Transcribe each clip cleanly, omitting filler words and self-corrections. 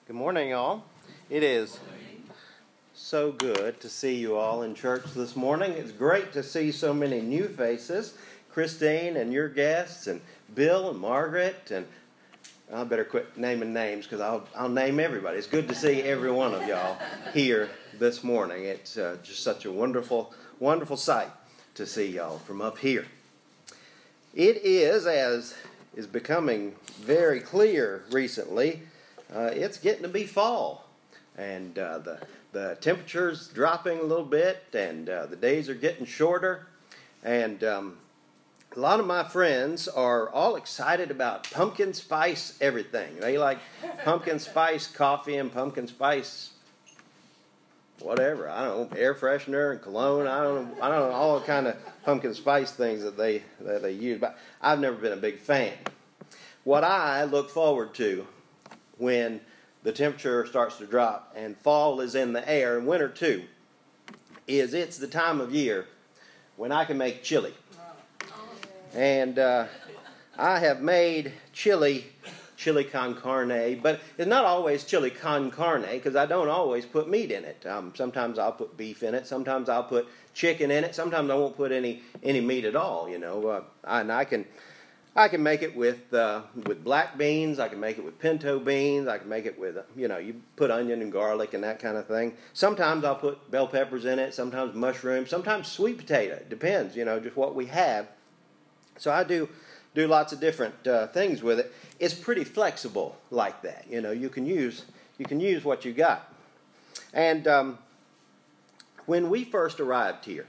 Good morning, y'all. It is so good to see you all in church this morning. It's great to see so many new faces. Christine and your guests, and Bill and Margaret, and I better quit naming names because I'll name everybody. It's good to see every one of y'all here this morning. It's just such a wonderful, wonderful sight to see y'all from up here. It is, as is becoming very clear recently, it's getting to be fall, and the temperature's dropping a little bit, and the days are getting shorter, and a lot of my friends are all excited about pumpkin spice everything. They like pumpkin spice coffee and pumpkin spice whatever. I don't know, air freshener and cologne. I don't know all kind of pumpkin spice things that they use, but I've never been a big fan. What I look forward to when the temperature starts to drop and fall is in the air, and winter too, is it's the time of year when I can make chili. And I have made chili con carne, but it's not always chili con carne because I don't always put meat in it. Sometimes I'll put beef in it. Sometimes I'll put chicken in it. Sometimes I won't put any meat at all, you know. And I can make it with black beans. I can make it with pinto beans. I can make it with, you put onion and garlic and that kind of thing. Sometimes I'll put bell peppers in it. Sometimes mushrooms. Sometimes sweet potato. It depends, just what we have. So I do lots of different things with it. It's pretty flexible like that. You can use what you got. And when we first arrived here,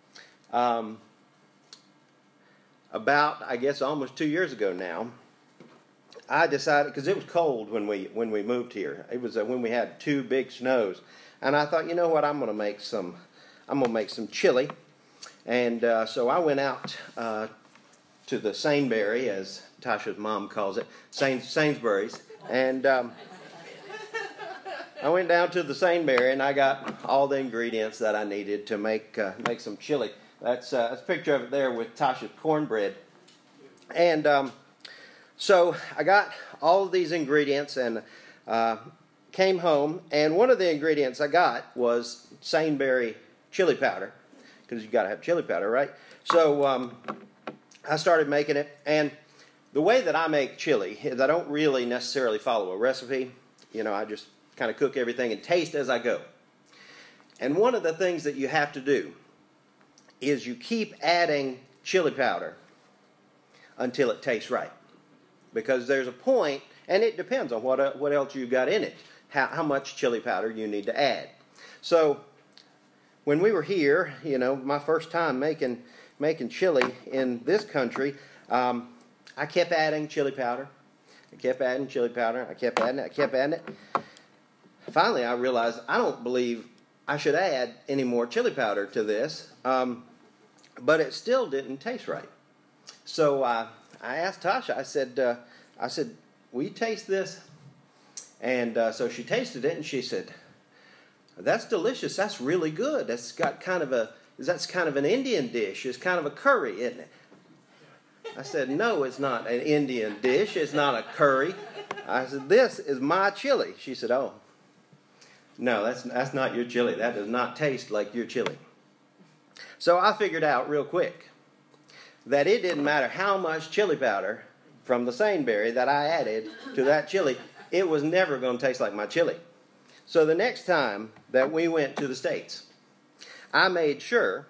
about, I guess, almost 2 years ago now, I decided, because it was cold when we moved here. It was when we had 2 big snows, and I thought, you know what, I'm going to make some chili, and so I went out to the Sainsbury, as Tasha's mom calls it, Sainsbury's, and I went down to the Sainsbury and I got all the ingredients that I needed to make some chili. That's a picture of it there with Tasha's cornbread. And so I got all of these ingredients and came home. And one of the ingredients I got was Sainsbury chili powder, because you got to have chili powder, right? So I started making it. And the way that I make chili is I don't really necessarily follow a recipe. I just kind of cook everything and taste as I go. And one of the things that you have to do is you keep adding chili powder until it tastes right. Because there's a point, and it depends on what else you got in it, how much chili powder you need to add. So when we were here, my first time making chili in this country, I kept adding chili powder. I kept adding chili powder. I kept adding it. Finally, I realized I don't believe I should add any more chili powder to this, but it still didn't taste right. So I asked Tasha, I said, will you taste this? And so she tasted it, and she said, that's delicious. That's really good. That's kind of an Indian dish. It's kind of a curry, isn't it? I said, no, it's not an Indian dish. It's not a curry. I said, this is my chili. She said, oh. No, that's not your chili. That does not taste like your chili. So I figured out real quick that it didn't matter how much chili powder from the Sainsbury that I added to that chili, it was never going to taste like my chili. So the next time that we went to the States, I made sure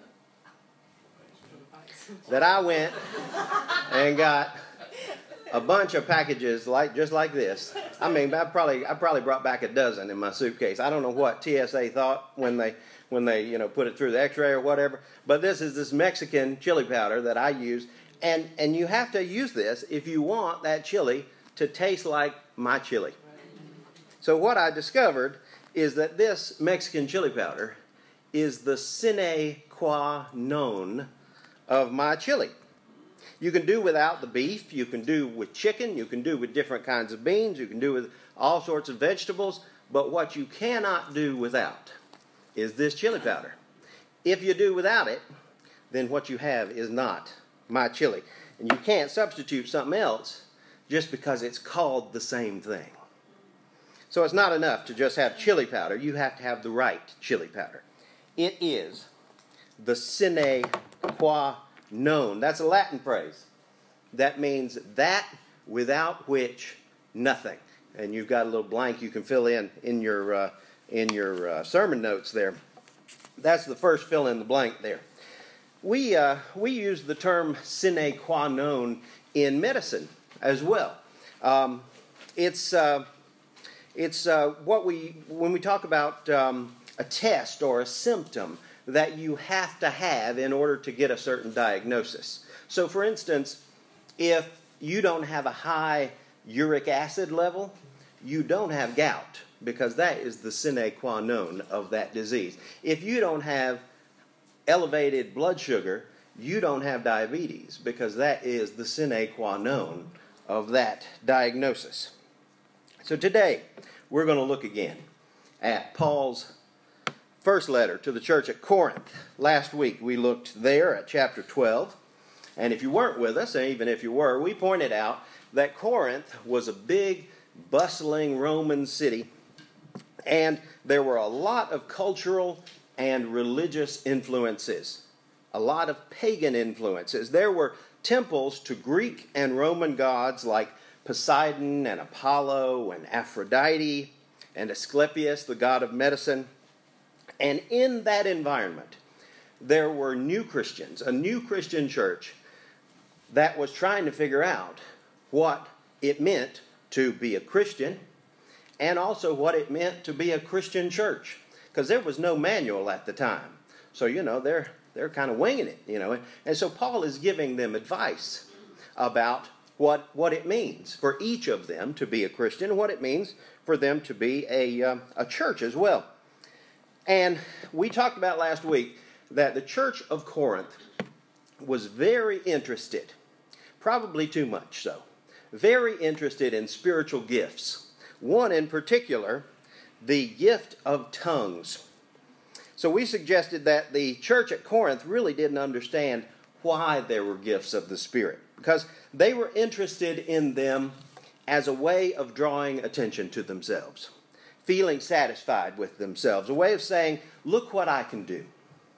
that I went and got a bunch of packages just like this. I mean, I probably brought back a dozen in my suitcase. I don't know what TSA thought when they put it through the X-ray or whatever. But this Mexican chili powder that I use, and you have to use this if you want that chili to taste like my chili. So what I discovered is that this Mexican chili powder is the sine qua non of my chili. You can do without the beef, you can do with chicken, you can do with different kinds of beans, you can do with all sorts of vegetables, but what you cannot do without is this chili powder. If you do without it, then what you have is not my chili. And you can't substitute something else just because it's called the same thing. So it's not enough to just have chili powder. You have to have the right chili powder. It is the sine qua non. That's a Latin phrase. That means that without which nothing. And you've got a little blank you can fill in your sermon notes there. That's the first fill in the blank there. We use the term sine qua non in medicine as well. It's when we talk about a test or a symptom that you have to have in order to get a certain diagnosis. So, for instance, if you don't have a high uric acid level, you don't have gout, because that is the sine qua non of that disease. If you don't have elevated blood sugar, you don't have diabetes, because that is the sine qua non of that diagnosis. So today, we're going to look again at Paul's first letter to the church at Corinth. Last week, we looked there at chapter 12. And if you weren't with us, and even if you were, we pointed out that Corinth was a big, bustling Roman city, and there were a lot of cultural and religious influences, a lot of pagan influences. There were temples to Greek and Roman gods like Poseidon and Apollo and Aphrodite and Asclepius, the god of medicine. And in that environment, there were new Christians, a new Christian church that was trying to figure out what it meant to be a Christian and also what it meant to be a Christian church, because there was no manual at the time. So, they're kind of winging it, And so Paul is giving them advice about what it means for each of them to be a Christian and what it means for them to be a church as well. And we talked about last week that the church of Corinth was very interested, probably too much so, very interested in spiritual gifts. One in particular, the gift of tongues. So we suggested that the church at Corinth really didn't understand why there were gifts of the Spirit, because they were interested in them as a way of drawing attention to themselves, feeling satisfied with themselves, a way of saying, look what I can do.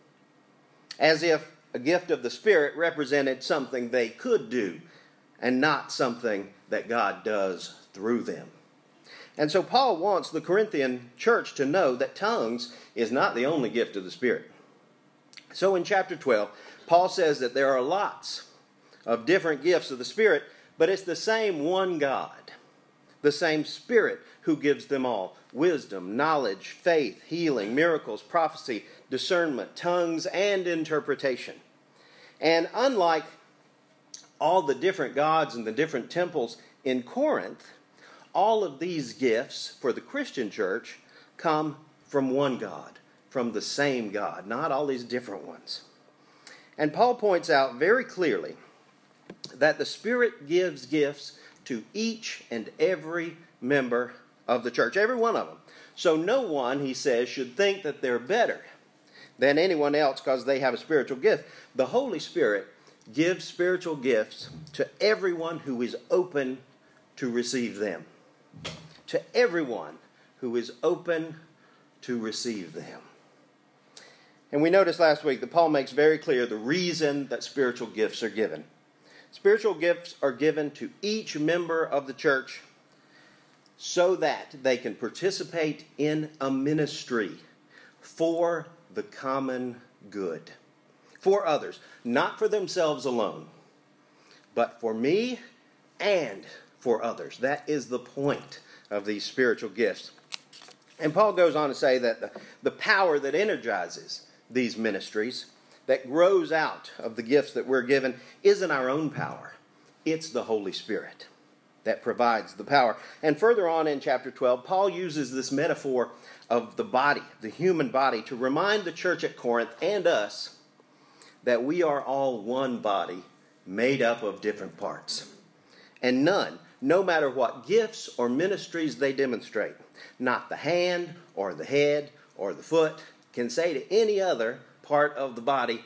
As if a gift of the Spirit represented something they could do and not something that God does through them. And so Paul wants the Corinthian church to know that tongues is not the only gift of the Spirit. So in chapter 12, Paul says that there are lots of different gifts of the Spirit, but it's the same one God, the same Spirit who gives them all: wisdom, knowledge, faith, healing, miracles, prophecy, discernment, tongues, and interpretation. And unlike all the different gods and the different temples in Corinth, all of these gifts for the Christian church come from one God, from the same God, not all these different ones. And Paul points out very clearly that the Spirit gives gifts to each and every member of the church, every one of them. So no one, he says, should think that they're better than anyone else because they have a spiritual gift. The Holy Spirit gives spiritual gifts to everyone who is open to receive them. To everyone who is open to receive them. And we noticed last week that Paul makes very clear the reason that spiritual gifts are given. Spiritual gifts are given to each member of the church so that they can participate in a ministry for the common good. For others, not for themselves alone, but for me and for others. That is the point of these spiritual gifts. And Paul goes on to say that the power that energizes these ministries, that grows out of the gifts that we're given, isn't our own power. It's the Holy Spirit that provides the power. And further on in chapter 12, Paul uses this metaphor of the body, the human body, to remind the church at Corinth and us that we are all one body made up of different parts. And none, no matter what gifts or ministries they demonstrate, not the hand or the head or the foot, can say to any other part of the body,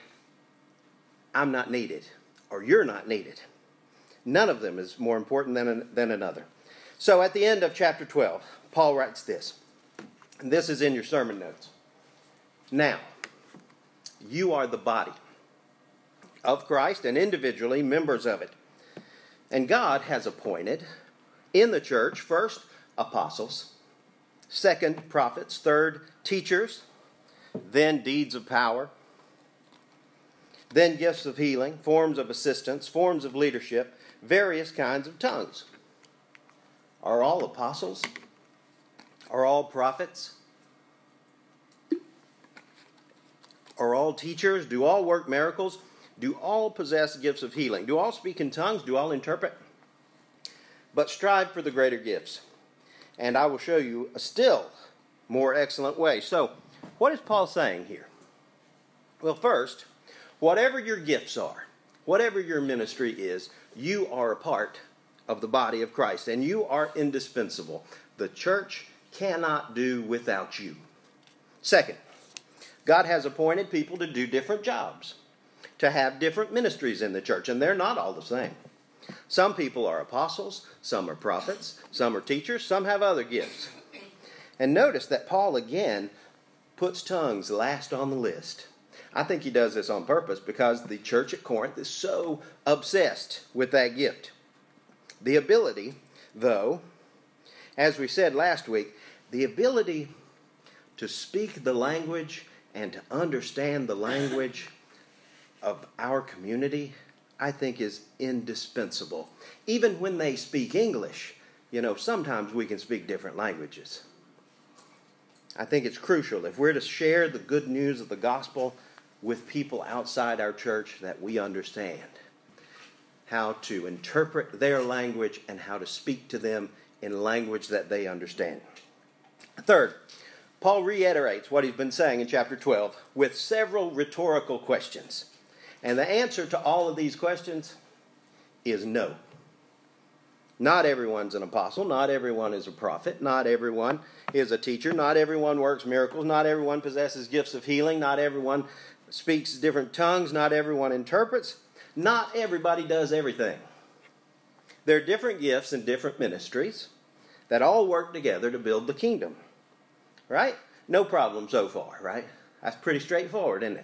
I'm not needed, or you're not needed. None of them is more important than another. So at the end of chapter 12, Paul writes this, and this is in your sermon notes. Now, you are the body of Christ and individually members of it. And God has appointed in the church, first, apostles, second, prophets, third, teachers, then deeds of power, then gifts of healing, forms of assistance, forms of leadership, various kinds of tongues. Are all apostles? Are all prophets? Are all teachers? Do all work miracles? Do all possess gifts of healing? Do all speak in tongues? Do all interpret? But strive for the greater gifts. And I will show you a still more excellent way. So, what is Paul saying here? Well, first, whatever your gifts are, whatever your ministry is, you are a part of the body of Christ, and you are indispensable. The church cannot do without you. Second, God has appointed people to do different jobs, to have different ministries in the church, and they're not all the same. Some people are apostles, some are prophets, some are teachers, some have other gifts. And notice that Paul again puts tongues last on the list. I think he does this on purpose because the church at Corinth is so obsessed with that gift. The ability, though, as we said last week, the ability to speak the language and to understand the language of our community, I think is indispensable. Even when they speak English, sometimes we can speak different languages. I think it's crucial if we're to share the good news of the gospel with people outside our church that we understand how to interpret their language and how to speak to them in language that they understand. Third, Paul reiterates what he's been saying in chapter 12 with several rhetorical questions. And the answer to all of these questions is no. Not everyone's an apostle. Not everyone is a prophet. Not everyone is a teacher. Not everyone works miracles. Not everyone possesses gifts of healing. Not everyone speaks different tongues. Not everyone interprets. Not everybody does everything. There are different gifts and different ministries that all work together to build the kingdom. Right? No problem so far, right? That's pretty straightforward, isn't it?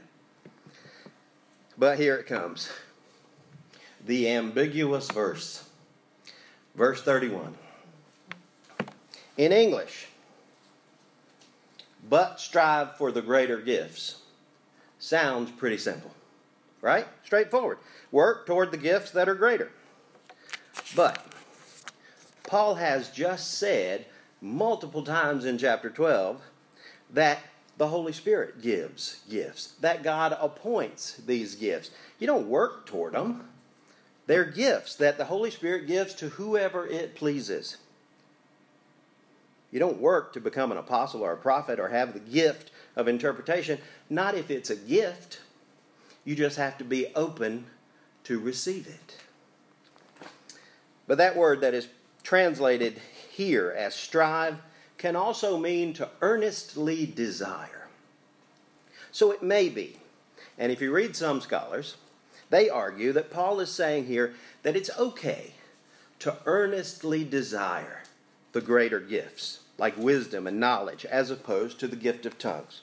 But here it comes. The ambiguous verse. Verse 31. In English, but strive for the greater gifts. Sounds pretty simple. Right? Straightforward. Work toward the gifts that are greater. But Paul has just said multiple times in chapter 12 that the Holy Spirit gives gifts, that God appoints these gifts. You don't work toward them. They're gifts that the Holy Spirit gives to whoever it pleases. You don't work to become an apostle or a prophet or have the gift of interpretation. Not if it's a gift. You just have to be open to receive it. But that word that is translated here as strive can also mean to earnestly desire. So it may be, and if you read some scholars, they argue that Paul is saying here that it's okay to earnestly desire the greater gifts, like wisdom and knowledge, as opposed to the gift of tongues.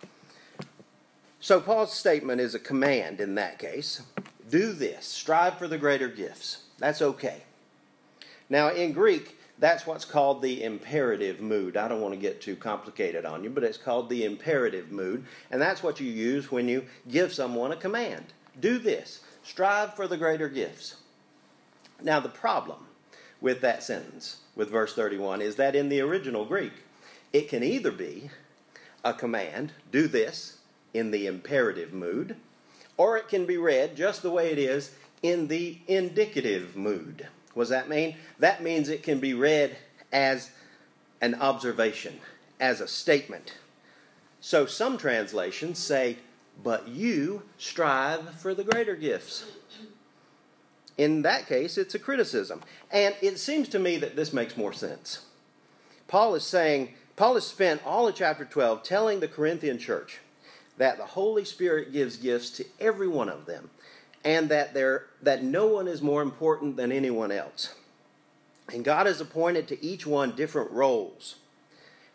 So Paul's statement is a command in that case. Do this, strive for the greater gifts. That's okay. Now in Greek, that's what's called the imperative mood. I don't want to get too complicated on you, but it's called the imperative mood. And that's what you use when you give someone a command. Do this. Strive for the greater gifts. Now the problem with that sentence, with verse 31, is that in the original Greek, it can either be a command, do this, in the imperative mood, or it can be read just the way it is in the indicative mood. What does that mean? That means it can be read as an observation, as a statement. So some translations say, but you strive for the greater gifts. In that case, it's a criticism. And it seems to me that this makes more sense. Paul has spent all of chapter 12 telling the Corinthian church that the Holy Spirit gives gifts to every one of them, and that no one is more important than anyone else. And God has appointed to each one different roles.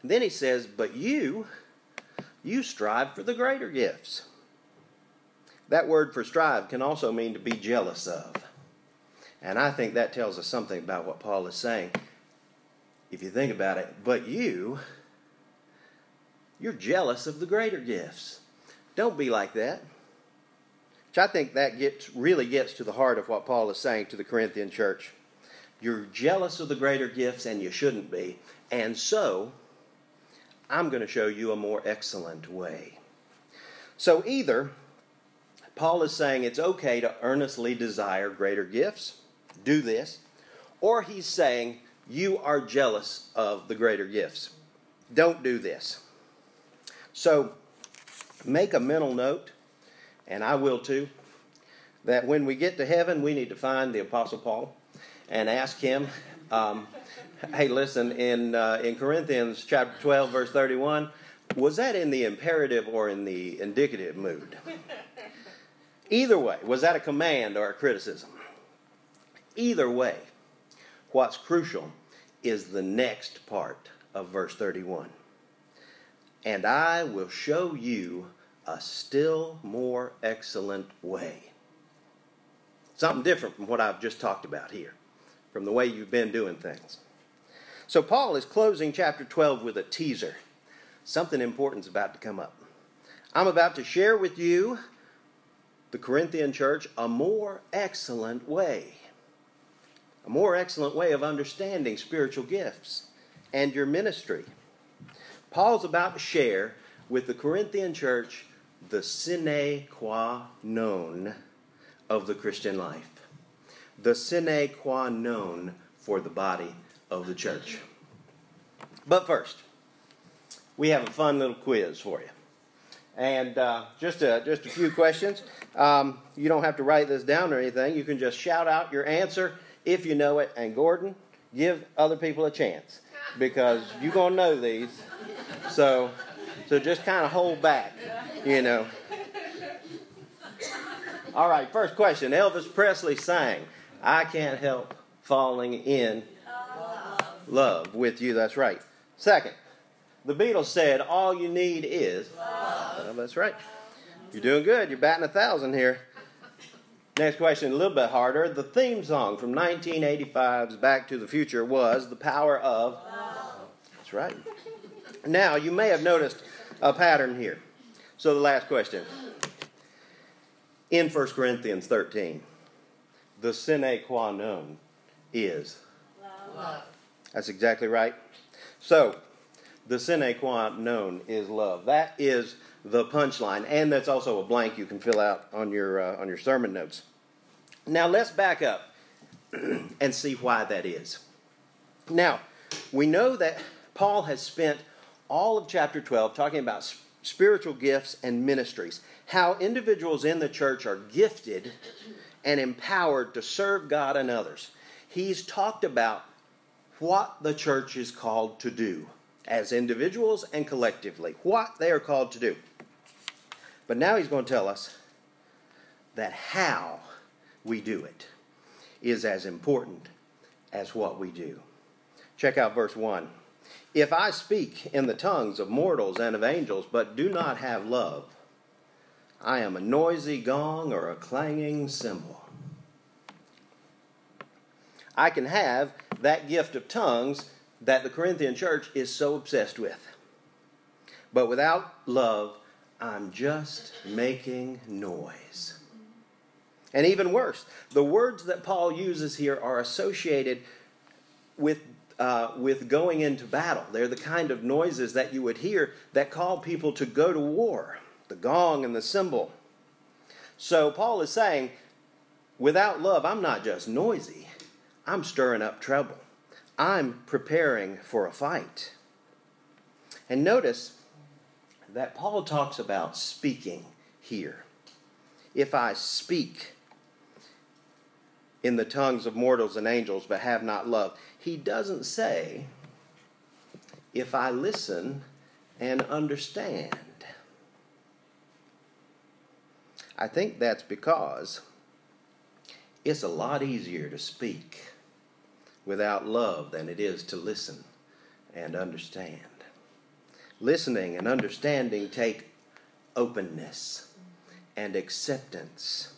Then he says, but you strive for the greater gifts. That word for strive can also mean to be jealous of. And I think that tells us something about what Paul is saying. If you think about it, but you're jealous of the greater gifts. Don't be like that. Which I think that really gets to the heart of what Paul is saying to the Corinthian church. You're jealous of the greater gifts, and you shouldn't be. And so, I'm going to show you a more excellent way. So either Paul is saying it's okay to earnestly desire greater gifts, do this, or he's saying you are jealous of the greater gifts. Don't do this. So make a mental note, and I will too, that when we get to heaven, we need to find the Apostle Paul and ask him, hey, listen, in Corinthians chapter 12, verse 31, was that in the imperative or in the indicative mood? Either way, was that a command or a criticism? Either way, what's crucial is the next part of verse 31. And I will show you a still more excellent way. Something different from what I've just talked about here, from the way you've been doing things. So Paul is closing chapter 12 with a teaser. Something important's about to come up. I'm about to share with you, the Corinthian church, a more excellent way. A more excellent way of understanding spiritual gifts and your ministry. Paul's about to share with the Corinthian church the sine qua non of the Christian life. The sine qua non for the body of the church. But first, we have a fun little quiz for you. And just a few questions. You don't have to write this down or anything. You can just shout out your answer if you know it. And Gordon, give other people a chance, because you're going to know these. So just kind of hold back, you know. All right, first question. Elvis Presley sang, I can't help falling in love with you. That's right. Second, the Beatles said, all you need is love. Well, that's right. You're doing good. You're batting 1,000 here. Next question, a little bit harder. The theme song from 1985's Back to the Future was The Power of Love. That's right. Now, you may have noticed a pattern here. So the last question. In 1 Corinthians 13, the sine qua non is love. That's exactly right. So, the sine qua non is love. That is the punchline, and that's also a blank you can fill out on your sermon notes. Now, let's back up and see why that is. Now, we know that Paul has spent all of chapter 12 talking about spiritual gifts and ministries, how individuals in the church are gifted and empowered to serve God and others. He's talked about what the church is called to do as individuals and collectively, what they are called to do. But now he's going to tell us that how we do it is as important as what we do. Check out verse 1. If I speak in the tongues of mortals and of angels, but do not have love, I am a noisy gong or a clanging cymbal. I can have that gift of tongues that the Corinthian church is so obsessed with. But without love, I'm just making noise. And even worse, the words that Paul uses here are associated with going into battle. They're the kind of noises that you would hear that call people to go to war. The gong and the cymbal. So Paul is saying, without love, I'm not just noisy. I'm stirring up trouble. I'm preparing for a fight. And notice that Paul talks about speaking here. If I speak in the tongues of mortals and angels but have not love, he doesn't say, if I listen and understand. I think that's because it's a lot easier to speak without love than it is to listen and understand. Listening and understanding take openness and acceptance.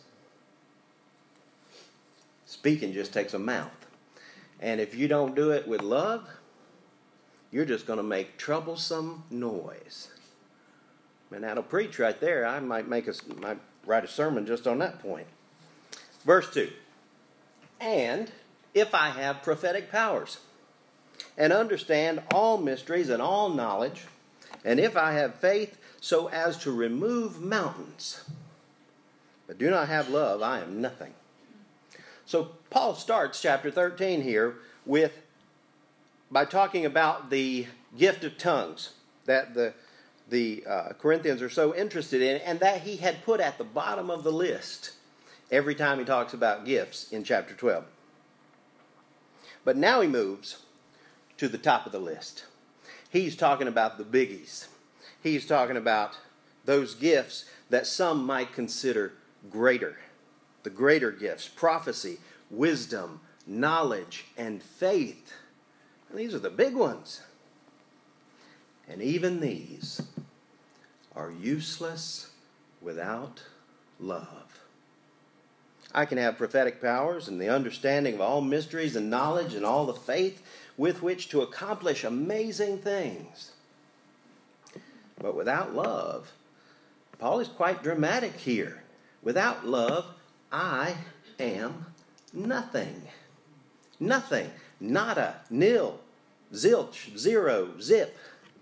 Speaking just takes a mouth. And if you don't do it with love, you're just going to make troublesome noise. Man, that'll preach right there. I might write a sermon just on that point. Verse 2. And if I have prophetic powers, and understand all mysteries and all knowledge, and if I have faith so as to remove mountains, but do not have love, I am nothing. So Paul starts chapter 13 here by talking about the gift of tongues that the Corinthians are so interested in, and that he had put at the bottom of the list every time he talks about gifts in chapter 12. But now he moves to the top of the list. He's talking about the biggies. He's talking about those gifts that some might consider greater. The greater gifts: prophecy, wisdom, knowledge, and faith. And these are the big ones. And even these are useless without love. I can have prophetic powers and the understanding of all mysteries and knowledge and all the faith with which to accomplish amazing things. But without love, Paul is quite dramatic here. Without love, I am nothing. Nothing. Nada. Nil. Zilch. Zero. Zip.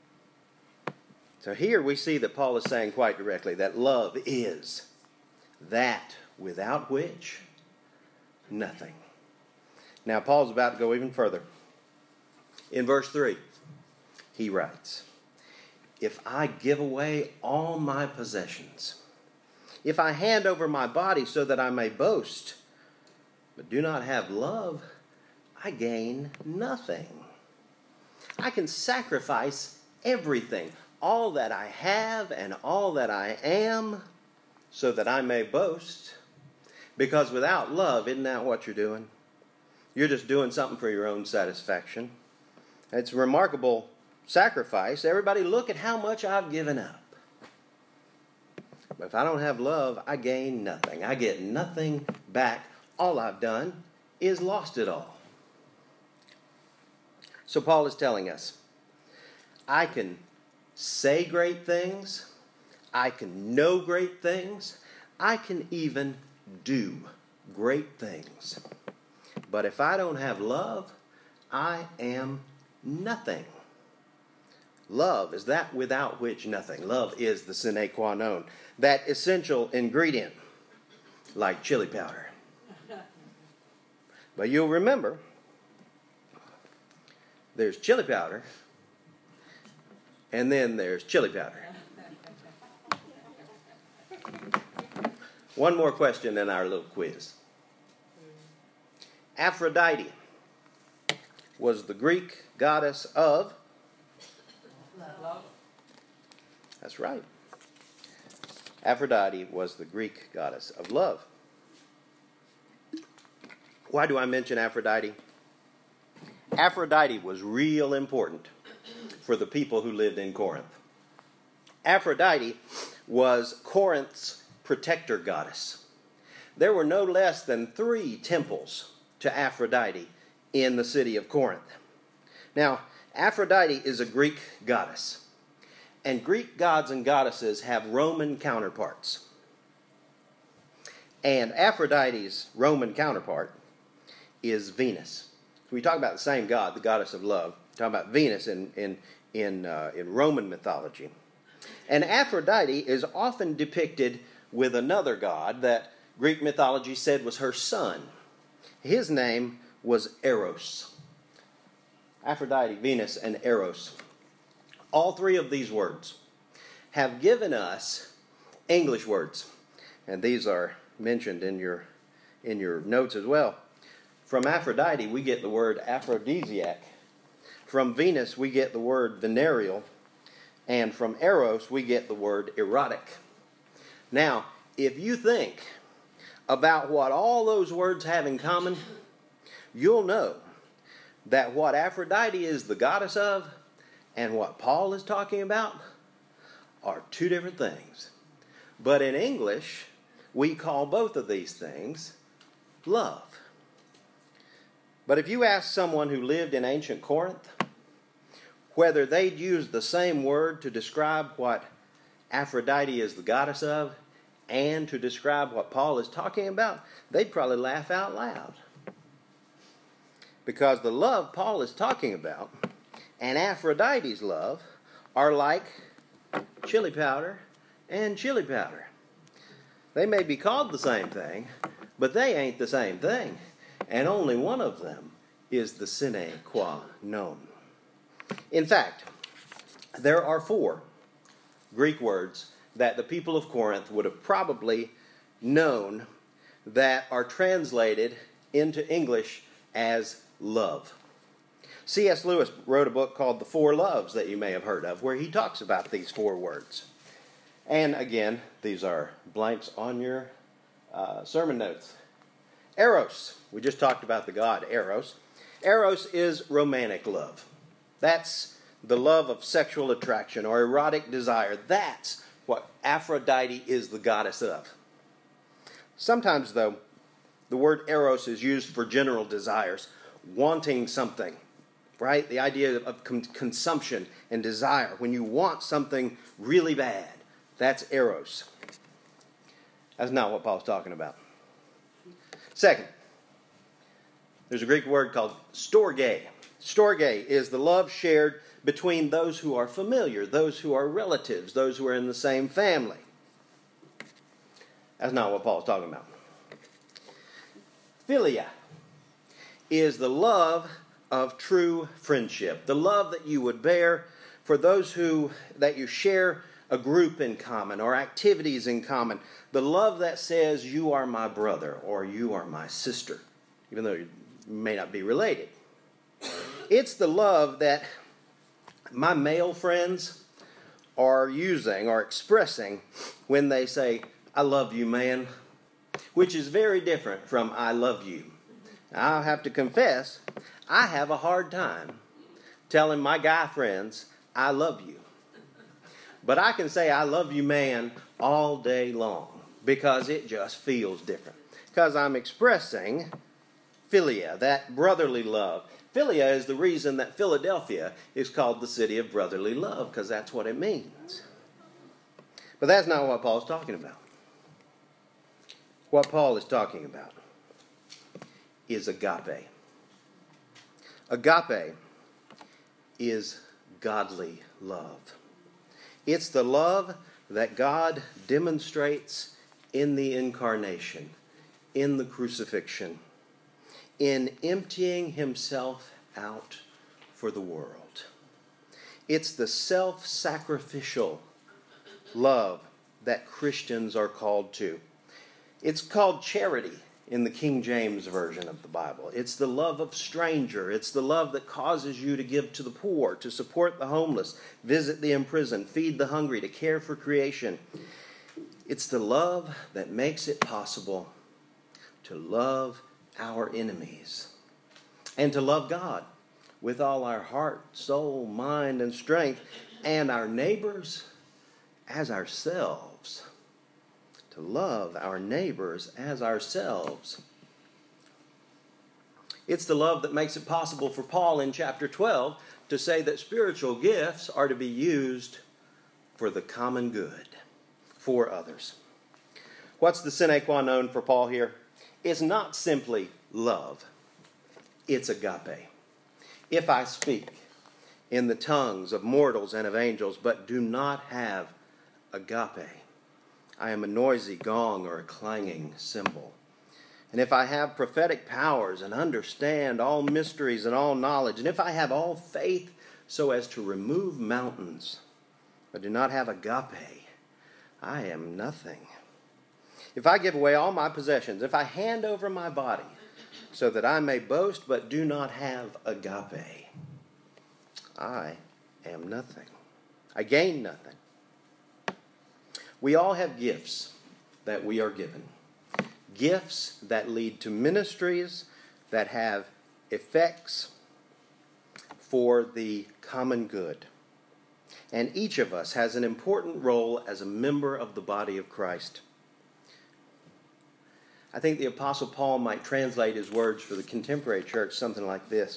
So here we see that Paul is saying quite directly that love is that without which nothing. Now Paul's about to go even further. In verse 3, he writes, if I give away all my possessions, if I hand over my body so that I may boast, but do not have love, I gain nothing. I can sacrifice everything, all that I have and all that I am, so that I may boast. Because without love, isn't that what you're doing? You're just doing something for your own satisfaction. It's a remarkable sacrifice. Everybody, look at how much I've given up. But if I don't have love, I gain nothing. I get nothing back. All I've done is lost it all. So Paul is telling us, I can say great things. I can know great things. I can even do great things. But if I don't have love, I am nothing. Love is that without which nothing. Love is the sine qua non, that essential ingredient, like chili powder. But you'll remember, there's chili powder, and then there's chili powder. One more question in our little quiz. Aphrodite was the Greek goddess of love. That's right. Aphrodite was the Greek goddess of love. Why do I mention Aphrodite? Aphrodite was real important for the people who lived in Corinth. Aphrodite was Corinth's protector goddess. There were no less than 3 temples to Aphrodite in the city of Corinth. Now, Aphrodite is a Greek goddess, and Greek gods and goddesses have Roman counterparts. And Aphrodite's Roman counterpart is Venus. So we talk about the same god, the goddess of love. We talk about Venus in Roman mythology. And Aphrodite is often depicted with another god that Greek mythology said was her son. His name was Eros. Aphrodite, Venus, and Eros. All 3 of these words have given us English words. And these are mentioned in your notes as well. From Aphrodite, we get the word aphrodisiac. From Venus, we get the word venereal. And from Eros, we get the word erotic. Now, if you think about what all those words have in common, you'll know that what Aphrodite is the goddess of, and what Paul is talking about are two different things. But in English, we call both of these things love. But if you ask someone who lived in ancient Corinth whether they'd use the same word to describe what Aphrodite is the goddess of and to describe what Paul is talking about, they'd probably laugh out loud. Because the love Paul is talking about and Aphrodite's love are like chili powder and chili powder. They may be called the same thing, but they ain't the same thing. And only one of them is the sine qua non. In fact, there are 4 Greek words that the people of Corinth would have probably known that are translated into English as love. C.S. Lewis wrote a book called The Four Loves that you may have heard of, where he talks about these 4 words. And again, these are blanks on your sermon notes. Eros. We just talked about the god Eros. Eros is romantic love. That's the love of sexual attraction or erotic desire. That's what Aphrodite is the goddess of. Sometimes, though, the word eros is used for general desires, wanting something, right? The idea of consumption and desire. When you want something really bad, that's eros. That's not what Paul's talking about. Second, there's a Greek word called storge. Storge is the love shared between those who are familiar, those who are relatives, those who are in the same family. That's not what Paul's talking about. Philia is the love of true friendship, the love that you would bear for those that you share a group in common or activities in common, the love that says you are my brother or you are my sister, even though you may not be related. It's the love that my male friends are using or expressing when they say, I love you, man, which is very different from I love you. Now, I'll have to confess, I have a hard time telling my guy friends, I love you. But I can say I love you, man, all day long because it just feels different. Because I'm expressing philia, that brotherly love. Philia is the reason that Philadelphia is called the city of brotherly love, because that's what it means. But that's not what Paul's talking about. What Paul is talking about is agape. Agape is godly love. It's the love that God demonstrates in the incarnation, in the crucifixion, in emptying himself out for the world. It's the self-sacrificial love that Christians are called to. It's called charity in the King James Version of the Bible. It's the love of stranger. It's the love that causes you to give to the poor, to support the homeless, visit the imprisoned, feed the hungry, to care for creation. It's the love that makes it possible to love our enemies and to love God with all our heart, soul, mind, and strength, and our neighbors as ourselves. To love our neighbors as ourselves. It's the love that makes it possible for Paul in chapter 12 to say that spiritual gifts are to be used for the common good, for others. What's the sine qua non for Paul here? It's not simply love. It's agape. If I speak in the tongues of mortals and of angels, but do not have agape, I am a noisy gong or a clanging cymbal. And if I have prophetic powers and understand all mysteries and all knowledge, and if I have all faith so as to remove mountains, but do not have agape, I am nothing. If I give away all my possessions, if I hand over my body so that I may boast but do not have agape, I am nothing. I gain nothing. We all have gifts that we are given. Gifts that lead to ministries that have effects for the common good. And each of us has an important role as a member of the body of Christ. I think the Apostle Paul might translate his words for the contemporary church something like this.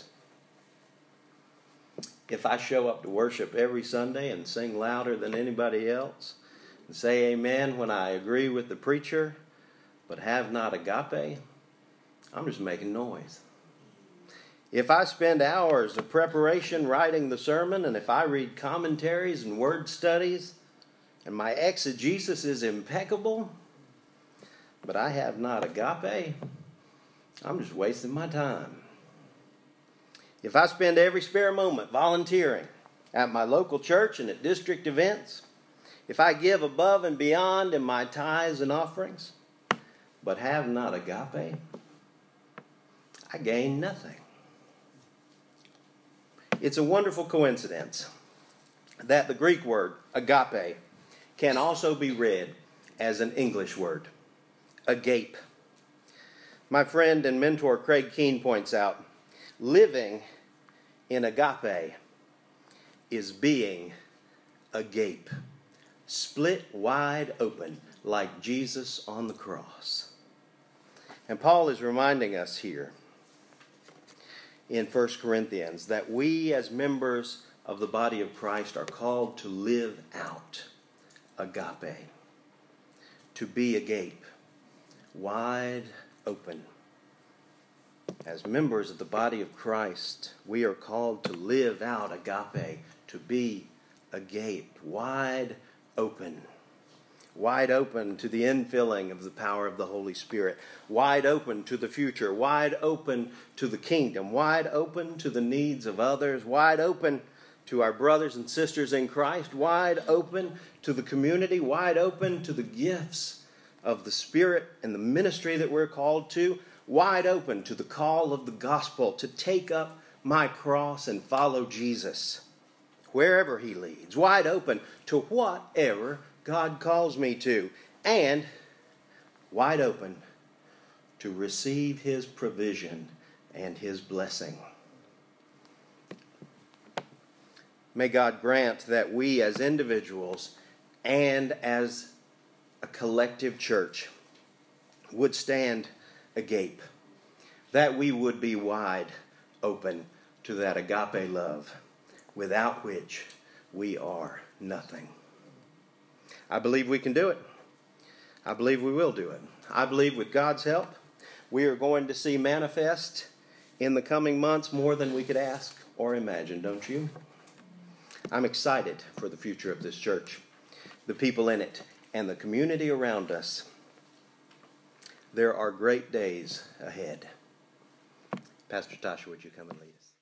If I show up to worship every Sunday and sing louder than anybody else, and say amen when I agree with the preacher, but have not agape, I'm just making noise. If I spend hours of preparation writing the sermon, and if I read commentaries and word studies, and my exegesis is impeccable, but I have not agape, I'm just wasting my time. If I spend every spare moment volunteering at my local church and at district events, if I give above and beyond in my tithes and offerings, but have not agape, I gain nothing. It's a wonderful coincidence that the Greek word agape can also be read as an English word, agape. My friend and mentor Craig Keene points out, living in agape is being agape, split wide open like Jesus on the cross. And Paul is reminding us here in 1 Corinthians that we as members of the body of Christ are called to live out agape, to be agape, wide open. As members of the body of Christ, we are called to live out agape, to be agape, wide open. Wide open to the infilling of the power of the Holy Spirit. Wide open to the future. Wide open to the kingdom. Wide open to the needs of others. Wide open to our brothers and sisters in Christ. Wide open to the community. Wide open to the gifts of the Spirit and the ministry that we're called to. Wide open to the call of the gospel to take up my cross and follow Jesus wherever he leads. Wide open to whatever God calls me to, and wide open to receive his provision and his blessing. May God grant that we as individuals and as a collective church would stand agape, that we would be wide open to that agape love, without which we are nothing. I believe we can do it. I believe we will do it. I believe with God's help, we are going to see manifest in the coming months more than we could ask or imagine, don't you? I'm excited for the future of this church, the people in it, and the community around us. There are great days ahead. Pastor Tasha, would you come and lead us?